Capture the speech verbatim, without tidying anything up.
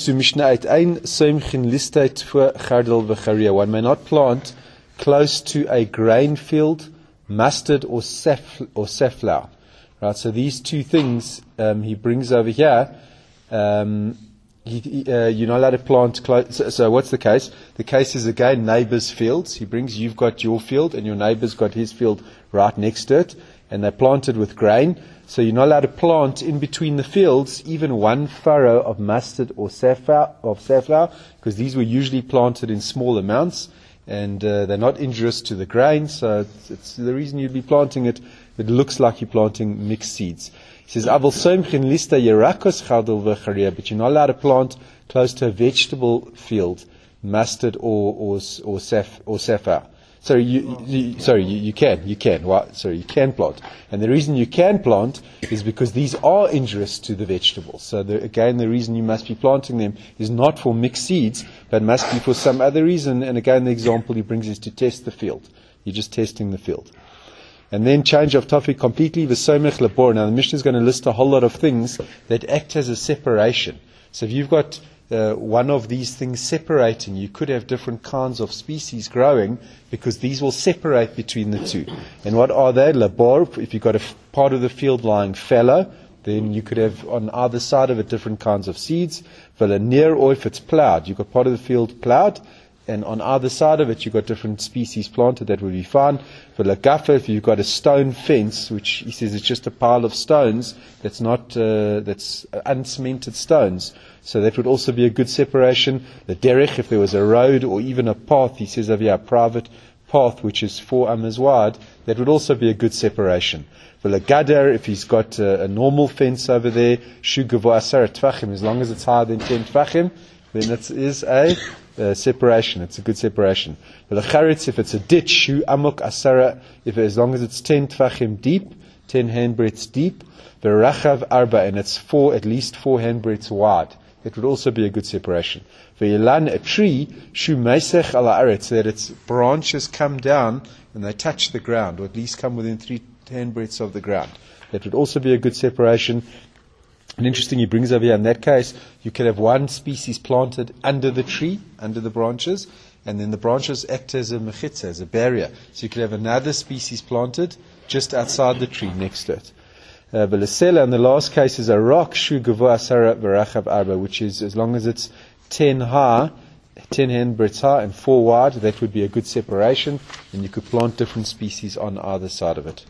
to Mishnah eight. Ein soimchin listate for chardal v'charia. One may not plant close to a grain field, mustard or saff or safflower. Right. So these two things um, he brings over here. Um, he, he, uh, you're not allowed to plant close. So, so what's the case? The case is again neighbours' fields. He brings. You've got your field, and your neighbour's got his field right next to it, and they're planted with grain. So you're not allowed to plant in between the fields even one furrow of mustard or safflower, of safflower, because these were usually planted in small amounts, and uh, they're not injurious to the grain. So it's, it's the reason you'd be planting it. It looks like you're planting mixed seeds. He says, "Aval soimchin lista yerakos chardal v'charia," but you're not allowed to plant close to a vegetable field, mustard or or or saff or safflower. Sorry, you, you, sorry, you, you can, you can. Well, sorry, you can plant, and the reason you can plant is because these are injurious to the vegetables. So the, again, the reason you must be planting them is not for mixed seeds, but must be for some other reason. And again, the example he brings is to test the field. You're just testing the field. And then change of topic completely. V'somech labor. Now the Mishnah is going to list a whole lot of things that act as a separation. So if you've got Uh, one of these things separating, you could have different kinds of species growing because these will separate between the two. And what are they? Labor, if you've got a f- part of the field lying fallow, then you could have on either side of it different kinds of seeds. Near, or if it's plowed, you've got part of the field plowed, and on either side of it you've got different species planted, that would be fine. For lagafa, if you've got a stone fence, which he says is just a pile of stones that's not uh, that's uncemented stones, so that would also be a good separation. The derech, if there was a road or even a path, he says over here, a private path which is four amas wide, that would also be a good separation. For lagadar, if he's got a, a normal fence over there, shu gavo asara tvachim, as long as it's higher than ten tvachim, then it is a Uh, separation. It's a good separation. V'lecharetz, if it's a ditch, shu amok asara, if as long as it's ten tvachim deep, ten handbreadths deep. V'rachav arba, and it's four, at least four handbreadths wide. It would also be a good separation. V'yilan, a tree, shu meisech ala aretz, that its branches come down and they touch the ground, or at least come within three handbreadths of the ground. That would also be a good separation. And interesting, he brings over here, in that case, you could have one species planted under the tree, under the branches, and then the branches act as a mechitza, as a barrier. So you could have another species planted just outside the tree, next to it. Uh, and the last case is a rock, shu gavo asara v'rachav arba, which is, as long as it's ten high, ten handbreadths high and four wide, that would be a good separation, and you could plant different species on either side of it.